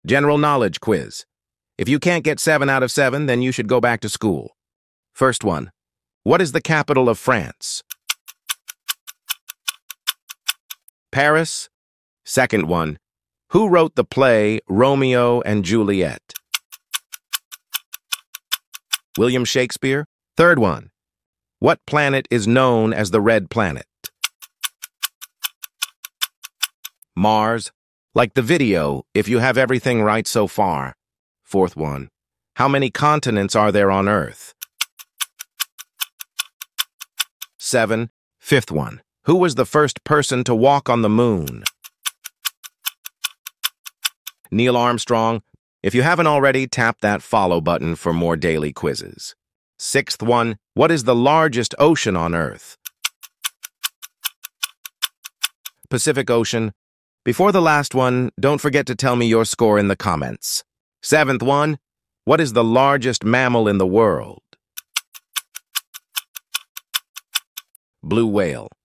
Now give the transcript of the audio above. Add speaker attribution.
Speaker 1: General knowledge quiz. If you can't get 7 out of 7, then you should go back to school. First one. What is the capital of France? Paris. Second one. Who wrote the play Romeo and Juliet? William Shakespeare. Third one. What planet is known as the Red Planet? Mars. Like the video, if you have everything right so far. Fourth one. How many continents are there on Earth? 7. Fifth one. Who was the first person to walk on the moon? Neil Armstrong. If you haven't already, tap that follow button for more daily quizzes. Sixth one. What is the largest ocean on Earth? Pacific Ocean. Before the last one, don't forget to tell me your score in the comments. Seventh one. What is the largest mammal in the world? Blue whale.